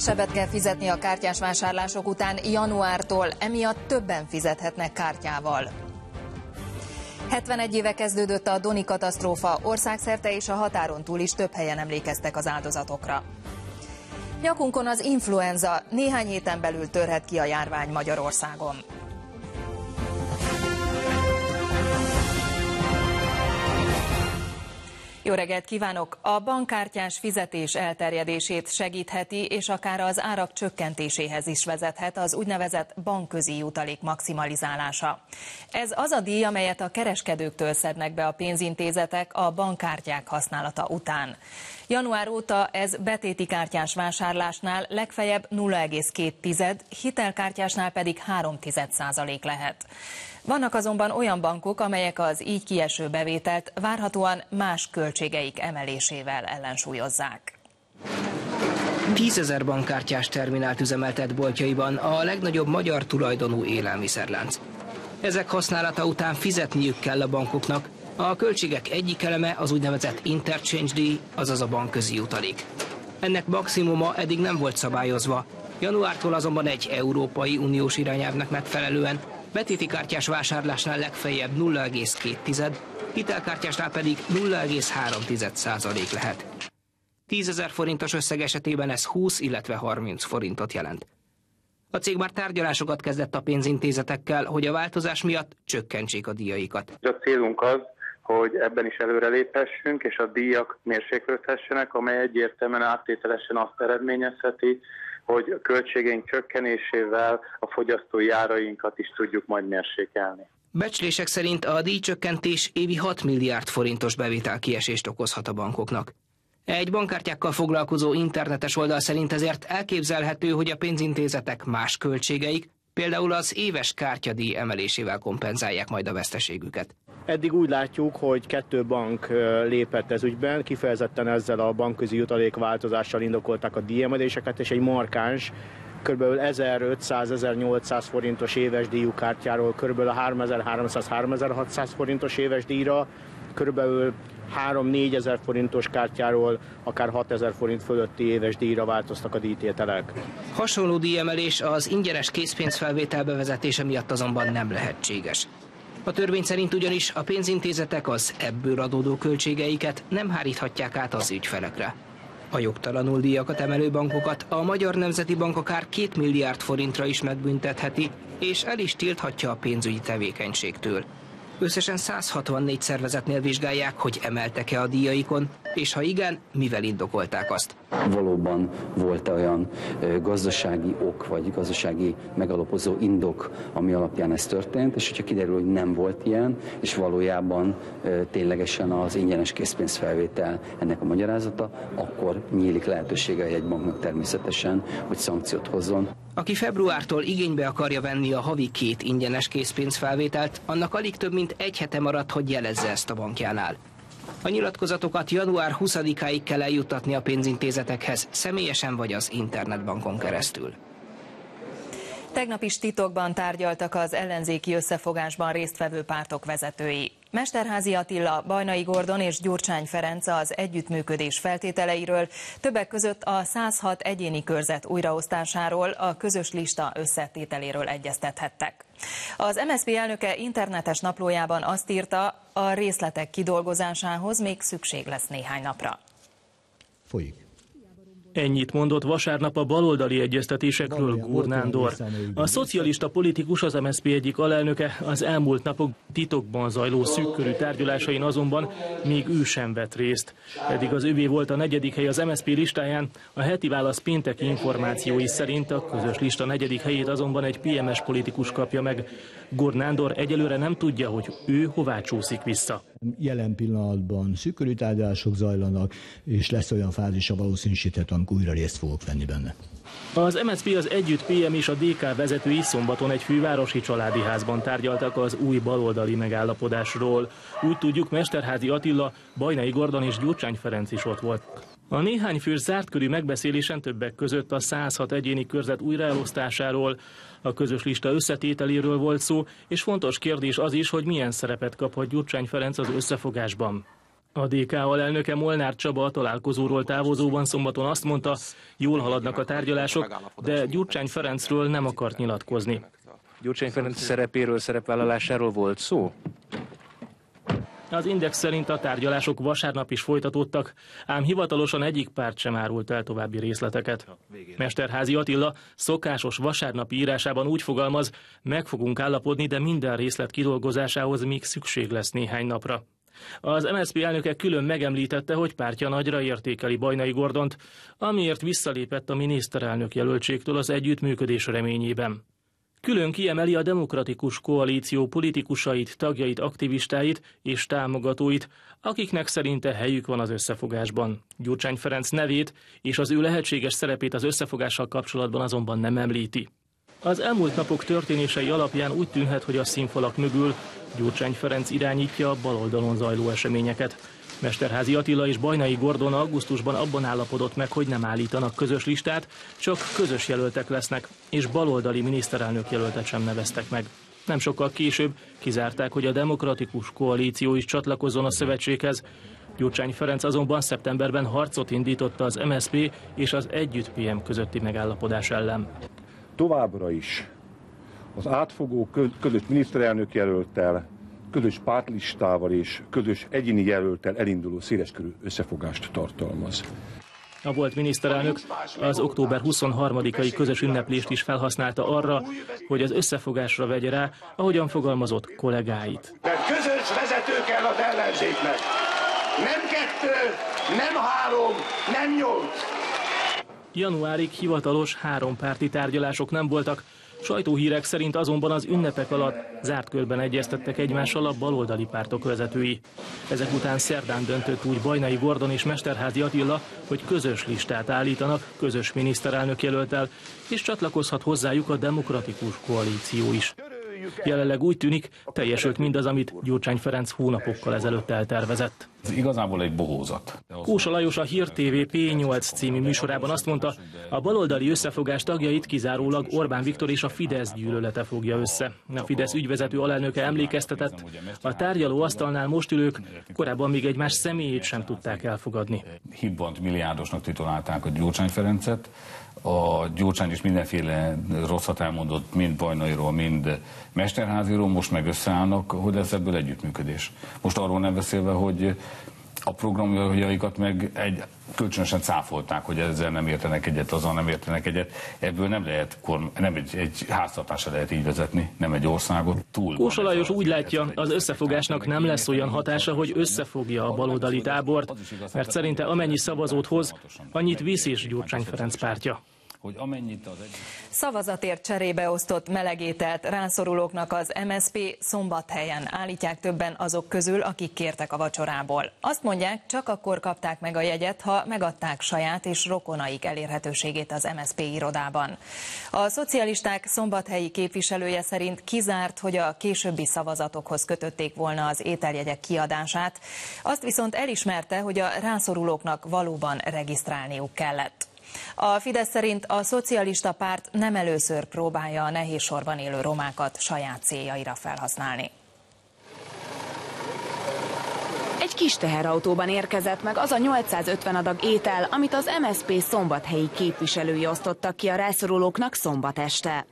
Kevesebbet kell fizetni a kártyás vásárlások után januártól, emiatt többen fizethetnek kártyával. 71 éve kezdődött a Doni katasztrófa, országszerte és a határon túl is több helyen emlékeztek az áldozatokra. Nyakunkon az influenza, néhány héten belül törhet ki a járvány Magyarországon. Jó reggelt kívánok! A bankkártyás fizetés elterjedését segítheti, és akár az árak csökkentéséhez is vezethet az úgynevezett bankközi jutalék maximalizálása. Ez az a díj, amelyet a kereskedőktől szednek be a pénzintézetek a bankkártyák használata után. Január óta ez betéti kártyás vásárlásnál legfeljebb 0,2, hitelkártyásnál pedig 0,3% lehet. Vannak azonban olyan bankok, amelyek az így kieső bevételt várhatóan más költségeik emelésével ellensúlyozzák. 10 000 bankkártyás terminált üzemeltet boltjaiban a legnagyobb magyar tulajdonú élelmiszerlánc. Ezek használata után fizetniük kell a bankoknak. A költségek egyik eleme az úgynevezett interchange díj, azaz a bankközi jutalék. Ennek maximuma eddig nem volt szabályozva. Januártól azonban egy Európai Uniós irányelvnek megfelelően betéti kártyás vásárlásnál legfeljebb 0,2, hitelkártyásnál pedig 0,3% lehet. 10 000 forintos összeg esetében ez 20, illetve 30 forintot jelent. A cég már tárgyalásokat kezdett a pénzintézetekkel, hogy a változás miatt csökkentsék a díjaikat. A célunk az, hogy ebben is előreléphessünk, és a díjak mérséklődhessenek, amely egyértelműen áttételesen azt eredményezheti, hogy a költségeink csökkenésével a fogyasztói árainkat is tudjuk majd mérsékelni. Becslések szerint a díjcsökkentés évi 6 milliárd forintos bevételkiesést okozhat a bankoknak. Egy bankkártyákkal foglalkozó internetes oldal szerint ezért elképzelhető, hogy a pénzintézetek más költségeik, például az éves kártyadíj emelésével kompenzálják majd a veszteségüket. Eddig úgy látjuk, hogy 2 bank lépett ez ügyben, kifejezetten ezzel a bankközi jutalék változással indokolták a díjemeléseket, és egy markáns, kb. 1500-1800 forintos éves díjú kártyáról kb. 3300-3600 forintos éves díjra, kb. 3-4 ezer forintos kártyáról akár 6 000 forint fölötti éves díjra változtak a díjtételek. Hasonló díjemelés az ingyenes készpénzfelvétel bevezetése miatt azonban nem lehetséges. A törvény szerint ugyanis a pénzintézetek az ebből adódó költségeiket nem háríthatják át az ügyfelekre. A jogtalanul díjakat emelő bankokat a Magyar Nemzeti Bank akár 2 milliárd forintra is megbüntetheti, és el is tilthatja a pénzügyi tevékenységtől. Összesen 164 szervezetnél vizsgálják, hogy emeltek-e a díjaikon, és ha igen, mivel indokolták azt. Valóban volt olyan gazdasági ok, vagy gazdasági megalapozó indok, ami alapján ez történt, és hogyha kiderül, hogy nem volt ilyen, és valójában ténylegesen az ingyenes készpénzfelvétel ennek a magyarázata, akkor nyílik lehetősége egy banknak természetesen, hogy szankciót hozzon. Aki februártól igénybe akarja venni a havi 2 ingyenes készpénzfelvételt, annak alig több mint egy hete maradt, hogy jelezze ezt a bankjánál. A nyilatkozatokat január 20-áig kell eljuttatni a pénzintézetekhez, személyesen vagy az internetbankon keresztül. Tegnap is titokban tárgyaltak az ellenzéki összefogásban résztvevő pártok vezetői. Mesterházy Attila, Bajnai Gordon és Gyurcsány Ferenc az együttműködés feltételeiről, többek között a 106 egyéni körzet újraosztásáról, a közös lista összetételéről egyeztethettek. Az MSZP elnöke internetes naplójában azt írta, a részletek kidolgozásához még szükség lesz néhány napra. Folyik. Ennyit mondott vasárnap a baloldali egyeztetésekről Gúr Nándor. A szocialista politikus, az MSZP egyik alelnöke az elmúlt napok titokban zajló szűkkörű tárgyalásain azonban még ő sem vett részt. Eddig az övé volt a 4. hely az MSZP listáján, a Heti Válasz pénteki információi szerint a közös lista 4. helyét azonban egy PMS politikus kapja meg. Gúr Nándor egyelőre nem tudja, hogy ő hová csúszik vissza. Jelen pillanatban szűkkörű tárgyalások zajlanak, és lesz olyan fázisa valószínűsíthető, amikor újra részt fogok venni benne. Az MSZP, az Együtt PM és a DK vezetői szombaton egy fővárosi családi házban tárgyaltak az új baloldali megállapodásról. Úgy tudjuk, Mesterházy Attila, Bajnai Gordon és Gyurcsány Ferenc is ott volt. A néhány fős zártkörű megbeszélésen többek között a 106 egyéni körzet újraelosztásáról, a közös lista összetételéről volt szó, és fontos kérdés az is, hogy milyen szerepet kaphat Gyurcsány Ferenc az összefogásban. A DK alelnöke Molnár Csaba a találkozóról távozóban szombaton azt mondta, jól haladnak a tárgyalások, de Gyurcsány Ferencről nem akart nyilatkozni. Gyurcsány Ferenc szerepéről, szerepvállalásáról volt szó? Az Index szerint a tárgyalások vasárnap is folytatódtak, ám hivatalosan egyik párt sem árult el további részleteket. Mesterházy Attila szokásos vasárnapi írásában úgy fogalmaz, meg fogunk állapodni, de minden részlet kidolgozásához még szükség lesz néhány napra. Az MSZP elnöke külön megemlítette, hogy pártja nagyra értékeli Bajnai Gordont, amiért visszalépett a miniszterelnök jelöltségtől az együttműködés reményében. Külön kiemeli a Demokratikus Koalíció politikusait, tagjait, aktivistáit és támogatóit, akiknek szerinte helyük van az összefogásban. Gyurcsány Ferenc nevét és az ő lehetséges szerepét az összefogással kapcsolatban azonban nem említi. Az elmúlt napok történései alapján úgy tűnhet, hogy a színfalak mögül Gyurcsány Ferenc irányítja a baloldalon zajló eseményeket. Mesterházy Attila és Bajnai Gordon augusztusban abban állapodott meg, hogy nem állítanak közös listát, csak közös jelöltek lesznek, és baloldali miniszterelnök jelöltet sem neveztek meg. Nem sokkal később kizárták, hogy a Demokratikus Koalíció is csatlakozzon a szövetséghez. Gyurcsány Ferenc azonban szeptemberben harcot indította az MSZP és az Együtt PM közötti megállapodás ellen. Továbbra is az átfogó közös miniszterelnök jelölttel, közös pártlistával és közös egyéni jelölttel elinduló széleskörű összefogást tartalmaz. A volt miniszterelnök az október 23-ai közös ünneplést is felhasználta arra, hogy az összefogásra vegye rá, ahogyan fogalmazott, kollégáit. Mert közös vezető kell az ellenzéknek. Nem 2, nem 3, nem 8. Januárig hivatalos hárompárti tárgyalások nem voltak, sajtóhírek szerint azonban az ünnepek alatt zárt körben egyeztettek egymással a baloldali pártok vezetői. Ezek után szerdán döntött úgy Bajnai Gordon és Mesterházy Attila, hogy közös listát állítanak, közös miniszterelnök jelölttel, és csatlakozhat hozzájuk a Demokratikus Koalíció is. Jelenleg úgy tűnik, teljesült mindaz, amit Gyurcsány Ferenc hónapokkal ezelőtt eltervezett. Ez igazából egy bohózat. Kósa Lajos a Hír TV P8 című műsorában azt mondta, a baloldali összefogás tagjait kizárólag Orbán Viktor és a Fidesz gyűlölete fogja össze. A Fidesz ügyvezető alelnöke emlékeztetett, a tárgyalóasztalnál most ülők korábban még egymás személyét sem tudták elfogadni. Hibbant milliárdosnak titulálták a Gyurcsány Ferencet. A Gyurcsány is mindenféle rosszat elmondott, mind Bajnairól, mind Mesterházyról, most meg összeállnak, hogy lesz ebből együttműködés. Most arról nem beszélve, hogy a programjaikat meg kölcsönösen cáfolták, hogy ezzel nem értenek egyet, azzal nem értenek egyet. Ebből nem lehet, nem egy háztartásra lehet így vezetni, nem egy országot. Kósa Lajos úgy látja, az összefogásnak nem lesz olyan hatása, hogy összefogja a baloldali tábort, mert szerinte amennyi szavazót hoz, annyit visz is Gyurcsány Ferenc pártja. Szavazatért cserébe osztott melegételt rászorulóknak az MSZP Szombathelyen állítják többen azok közül, akik kértek a vacsorából. Azt mondják, csak akkor kapták meg a jegyet, ha megadták saját és rokonaik elérhetőségét az MSZP irodában. A szocialisták szombathelyi képviselője szerint kizárt, hogy a későbbi szavazatokhoz kötötték volna az ételjegyek kiadását. Azt viszont elismerte, hogy a rászorulóknak valóban regisztrálniuk kellett. A Fidesz szerint a szocialista párt nem először próbálja a nehéz sorban élő romákat saját céljaira felhasználni. Egy kis teherautóban érkezett meg az a 850 adag étel, amit az MSZP szombathelyi képviselői osztottak ki a rászorulóknak szombat este.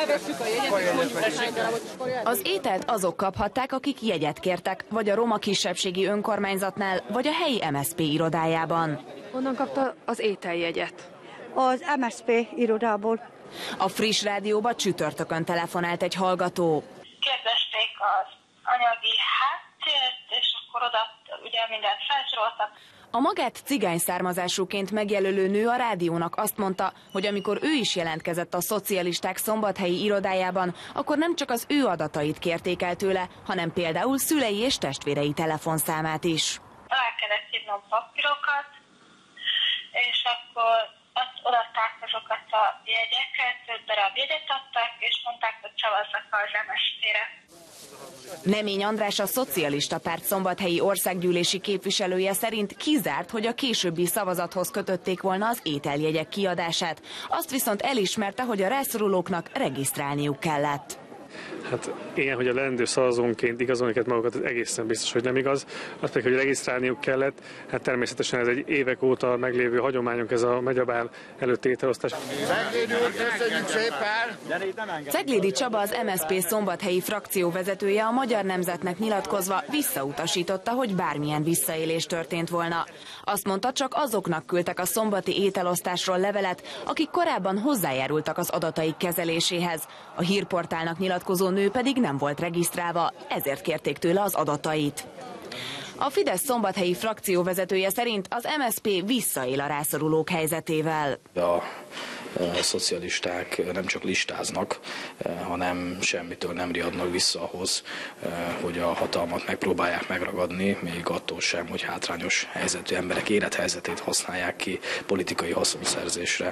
Az ételt azok kaphatták, akik jegyet kértek, vagy a roma kisebbségi önkormányzatnál, vagy a helyi MSZP irodájában. Honnan kapta az ételjegyet? Az MSZP irodából. A Friss Rádióba csütörtökön telefonált egy hallgató. Kérdezték az anyagi háttért, és akkor oda ugye mindent felsoroltak. A magát cigány származásúként megjelölő nő a rádiónak azt mondta, hogy amikor ő is jelentkezett a szocialisták szombathelyi irodájában, akkor nem csak az ő adatait kérték el tőle, hanem például szülei és testvérei telefonszámát is. Alá kellett írnom papírokat, és akkor odaadták azokat a jegyeket, 5 darab jegyet adtak, és mondták, hogy szavazzak az MSZP-re. Nemény András, a szocialista párt szombathelyi országgyűlési képviselője szerint kizárt, hogy a későbbi szavazathoz kötötték volna az ételjegyek kiadását. Azt viszont elismerte, hogy a rászorulóknak regisztrálniuk kellett. Hát ilyen, hogy a leendő szavazónként igazolni kellett magukat, ez egészen biztos, hogy nem igaz. Az pedig, hogy regisztrálniuk kellett, hát természetesen ez egy évek óta meglévő hagyományunk, ez a megyabál előtti ételosztás. Ceglédi Csaba, az MSZP szombathelyi frakcióvezetője a Magyar Nemzetnek nyilatkozva visszautasította, hogy bármilyen visszaélés történt volna. Azt mondta, csak azoknak küldtek a szombati ételosztásról levelet, akik korábban hozzájárultak az adataik kezeléséhez. A hírportálnak nyilatkozó nő pedig nem volt regisztrálva, ezért kérték tőle az adatait. A Fidesz szombathelyi frakcióvezetője szerint az MSZP visszaél a rászorulók helyzetével. A szocialisták nem csak listáznak, hanem semmitől nem riadnak vissza ahhoz, hogy a hatalmat megpróbálják megragadni, még attól sem, hogy hátrányos helyzetű emberek élethelyzetét használják ki politikai haszonszerzésre.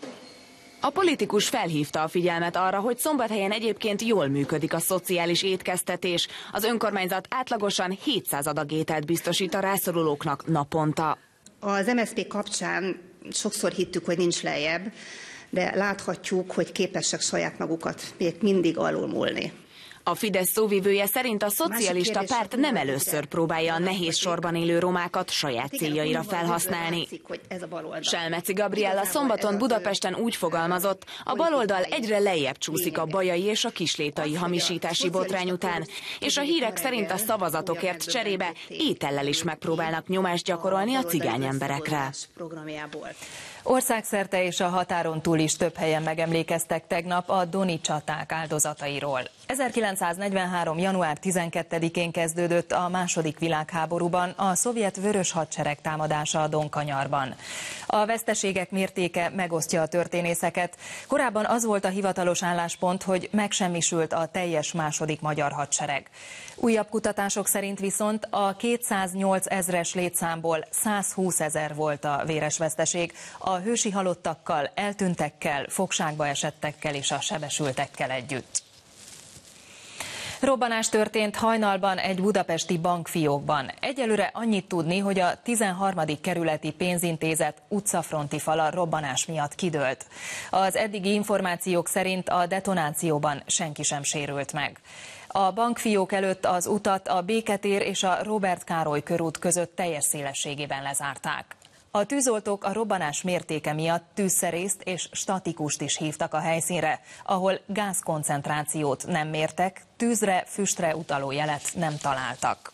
A politikus felhívta a figyelmet arra, hogy Szombathelyen egyébként jól működik a szociális étkeztetés. Az önkormányzat átlagosan 700 adag ételt biztosít a rászorulóknak naponta. Az MSZP kapcsán sokszor hittük, hogy nincs lejjebb, de láthatjuk, hogy képesek saját magukat még mindig alulmúlni. A Fidesz szóvivője szerint a szocialista párt nem először próbálja a nehéz sorban élő romákat saját céljaira felhasználni. Selmeci Gabriella szombaton Budapesten úgy fogalmazott, a baloldal egyre lejjebb csúszik a bajai és a kislétai hamisítási botrány után, és a hírek szerint a szavazatokért cserébe étellel is megpróbálnak nyomást gyakorolni a cigány emberekre. Országszerte és a határon túl is több helyen megemlékeztek tegnap a doni csaták áldozatairól. 1943. január 12-én kezdődött a második világháborúban a szovjet vörös hadsereg támadása a Donkanyarban. A veszteségek mértéke megosztja a történészeket. Korábban az volt a hivatalos álláspont, hogy megsemmisült a teljes második magyar hadsereg. Újabb kutatások szerint viszont a 208 000-es létszámból 120 000 volt a véres veszteség, a hősi halottakkal, eltűntekkel, fogságba esettekkel és a sebesültekkel együtt. Robbanás történt hajnalban egy budapesti bankfiókban. Egyelőre annyit tudni, hogy a 13. kerületi pénzintézet utcafronti fala robbanás miatt kidőlt. Az eddigi információk szerint a detonációban senki sem sérült meg. A bankfiók előtt az utat a Béketér és a Róbert Károly körút között teljes szélességében lezárták. A tűzoltók a robbanás mértéke miatt tűzszerészt és statikust is hívtak a helyszínre, ahol gázkoncentrációt nem mértek, tűzre, füstre utaló jelet nem találtak.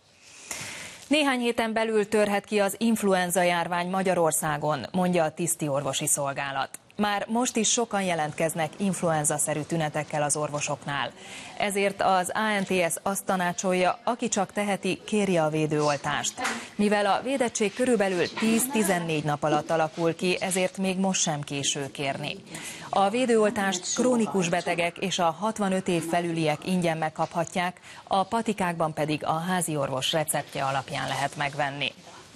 Néhány héten belül törhet ki az influenza járvány Magyarországon, mondja a tisztiorvosi szolgálat. Már most is sokan jelentkeznek influenza-szerű tünetekkel az orvosoknál. Ezért az ANTS azt tanácsolja, aki csak teheti, kérje a védőoltást. Mivel a védettség körülbelül 10-14 nap alatt alakul ki, ezért még most sem késő kérni. A védőoltást krónikus betegek és a 65 év felüliek ingyen megkaphatják, a patikákban pedig a háziorvos receptje alapján lehet megvenni.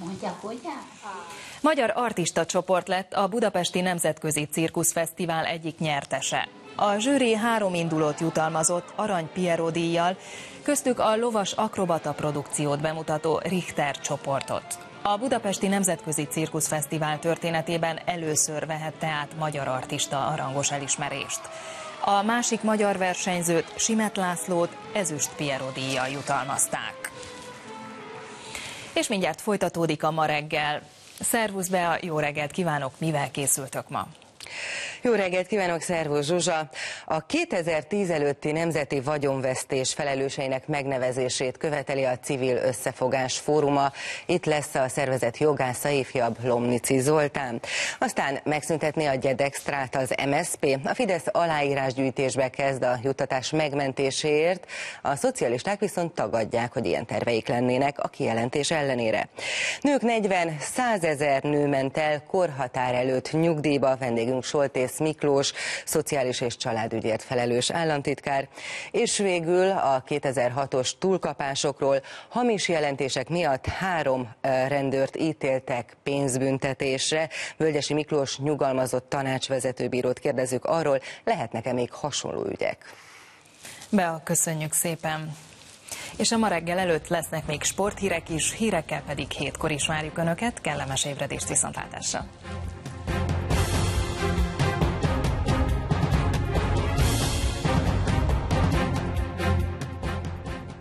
Magyar artista csoport lett a Budapesti Nemzetközi Cirkuszfesztivál egyik nyertese. A zsűri 3 indulót jutalmazott Arany Pierrot díjjal, köztük a lovas akrobata produkciót bemutató Richter csoportot. A Budapesti Nemzetközi Cirkuszfesztivál történetében először vehette át magyar artista a rangos elismerést. A másik magyar versenyzőt, Simet Lászlót ezüst Pierrot díjjal jutalmazták. És mindjárt folytatódik a Ma reggel. Szervusz Bea, jó reggelt kívánok, mivel készültök ma? Jó reggelt kívánok, szervusz Zsuzsa! A 2010 előtti nemzeti vagyonvesztés felelőseinek megnevezését követeli a Civil Összefogás Fóruma. Itt lesz a szervezet jogásza, ifjabb Lomnici Zoltán. Aztán megszüntetné a gyedextrát az MSZP. A Fidesz aláírásgyűjtésbe kezd a juttatás megmentéséért. A szocialisták viszont tagadják, hogy ilyen terveik lennének a kijelentés ellenére. Nők 40-100 000 nő ment el korhatár előtt nyugdíjba. Vendégünk Soltész Miklós, szociális és családügyért felelős államtitkár, és végül a 2006-os túlkapásokról hamis jelentések miatt 3 rendőrt ítéltek pénzbüntetésre. Völgyesi Miklós nyugalmazott tanácsvezetőbírót kérdezzük arról, lehetnek-e még hasonló ügyek? Bea, köszönjük szépen! És a Ma reggel előtt lesznek még sporthírek is, hírekkel pedig 7-kor is várjuk Önöket, kellemes ébredést, viszontlátásra!